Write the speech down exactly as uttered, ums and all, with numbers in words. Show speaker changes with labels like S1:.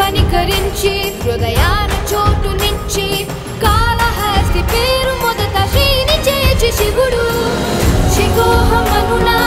S1: కనికరించి హృదయాన చోటునిచ్చి కాళహస్తి పేరు మొదట శ్రీని చేర్చి శివుడు శిఖోహమనునా